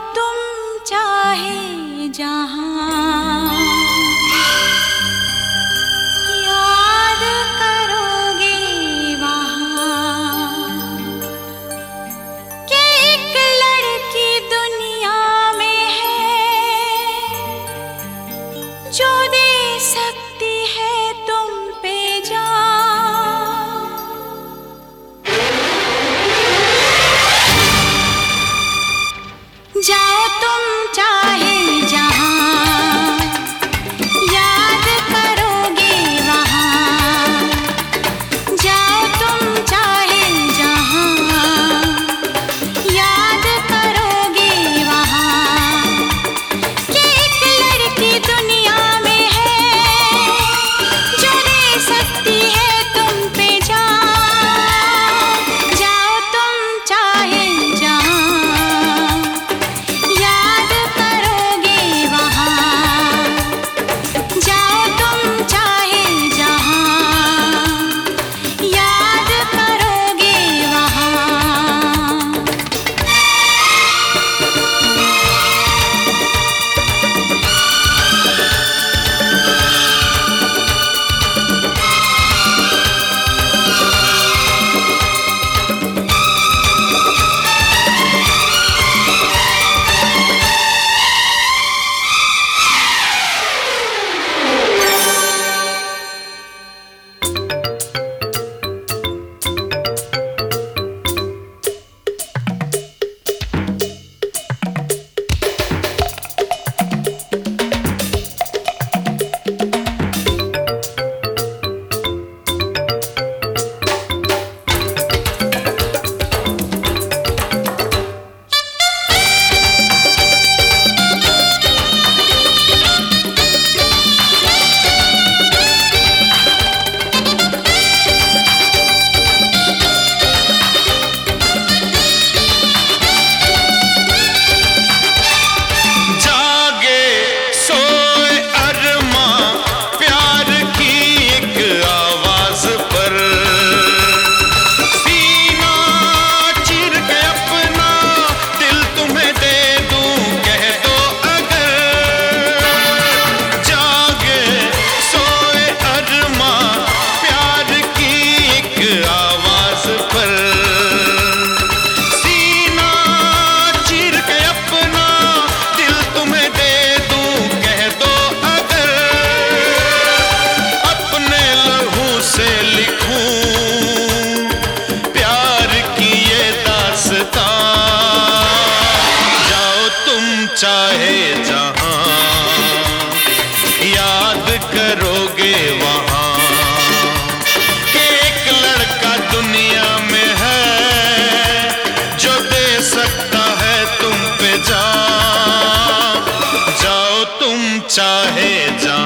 तुम चाहे जहां, याद करोगे वहां कि एक लड़की दुनिया में है जो दे सकती है तुम पे जान। जाओ तुम चाहे जहां, याद करोगे वहां। जाओ तुम चाहे जहां, याद करोगे वहां कि एक लड़की दुनिया में है जो दे सकती है तुम पे जान। जाओ तुम चाहे जहां, चाहे जहां, याद करोगे वहां कि एक लड़का दुनिया में है जो दे सकता है तुम पे जान। जाओ तुम चाहे जहां।